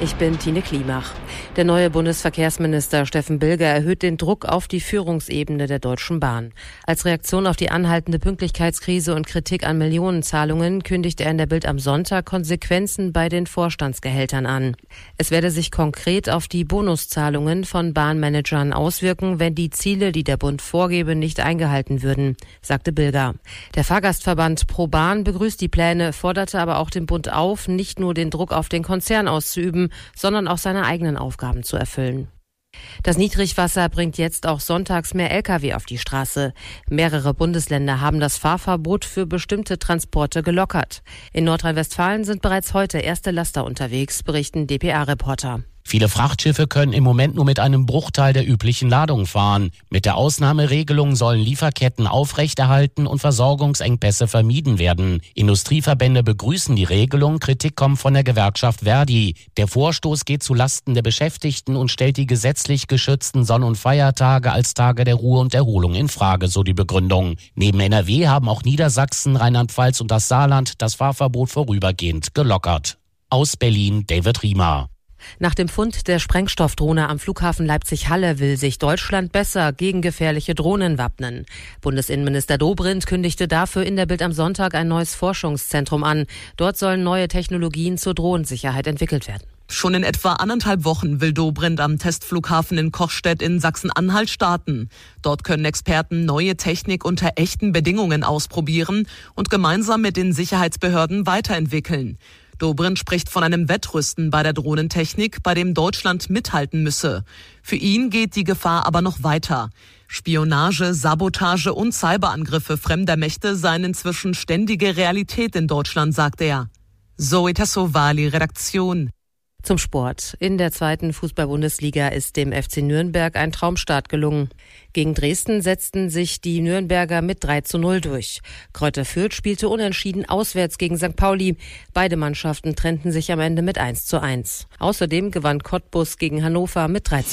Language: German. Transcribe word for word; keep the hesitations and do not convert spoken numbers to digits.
Ich bin Tine Klimach. Der neue Bundesverkehrsminister Steffen Bilger erhöht den Druck auf die Führungsebene der Deutschen Bahn. Als Reaktion auf die anhaltende Pünktlichkeitskrise und Kritik an Millionenzahlungen kündigte er in der Bild am Sonntag Konsequenzen bei den Vorstandsgehältern an. Es werde sich konkret auf die Bonuszahlungen von Bahnmanagern auswirken, wenn die Ziele, die der Bund vorgebe, nicht eingehalten würden, sagte Bilger. Der Fahrgastverband ProBahn begrüßt die Pläne, forderte aber auch den Bund auf, nicht nur den Druck auf den Konzern auszuüben, sondern auch seine eigenen Aufgaben zu erfüllen. Das Niedrigwasser bringt jetzt auch sonntags mehr L K W auf die Straße. Mehrere Bundesländer haben das Fahrverbot für bestimmte Transporte gelockert. In Nordrhein-Westfalen sind bereits heute erste Laster unterwegs, berichten D P A-Reporter. Viele Frachtschiffe können im Moment nur mit einem Bruchteil der üblichen Ladung fahren. Mit der Ausnahmeregelung sollen Lieferketten aufrechterhalten und Versorgungsengpässe vermieden werden. Industrieverbände begrüßen die Regelung, Kritik kommt von der Gewerkschaft Verdi. Der Vorstoß geht zu Lasten der Beschäftigten und stellt die gesetzlich geschützten Sonn- und Feiertage als Tage der Ruhe und Erholung in Frage, so die Begründung. Neben N R W haben auch Niedersachsen, Rheinland-Pfalz und das Saarland das Fahrverbot vorübergehend gelockert. Aus Berlin, David Riemer. Nach dem Fund der Sprengstoffdrohne am Flughafen Leipzig-Halle will sich Deutschland besser gegen gefährliche Drohnen wappnen. Bundesinnenminister Dobrindt kündigte dafür in der Bild am Sonntag ein neues Forschungszentrum an. Dort sollen neue Technologien zur Drohnensicherheit entwickelt werden. Schon in etwa anderthalb Wochen will Dobrindt am Testflughafen in Kochstedt in Sachsen-Anhalt starten. Dort können Experten neue Technik unter echten Bedingungen ausprobieren und gemeinsam mit den Sicherheitsbehörden weiterentwickeln. Dobrindt spricht von einem Wettrüsten bei der Drohnentechnik, bei dem Deutschland mithalten müsse. Für ihn geht die Gefahr aber noch weiter. Spionage, Sabotage und Cyberangriffe fremder Mächte seien inzwischen ständige Realität in Deutschland, sagt er. Zoe Tassovali, Redaktion. Zum Sport. In der zweiten Fußball-Bundesliga ist dem F C Nürnberg ein Traumstart gelungen. Gegen Dresden setzten sich die Nürnberger mit drei zu null durch. Greuther Fürth spielte unentschieden auswärts gegen Sankt Pauli. Beide Mannschaften trennten sich am Ende mit eins zu eins. Außerdem gewann Cottbus gegen Hannover mit drei zu null.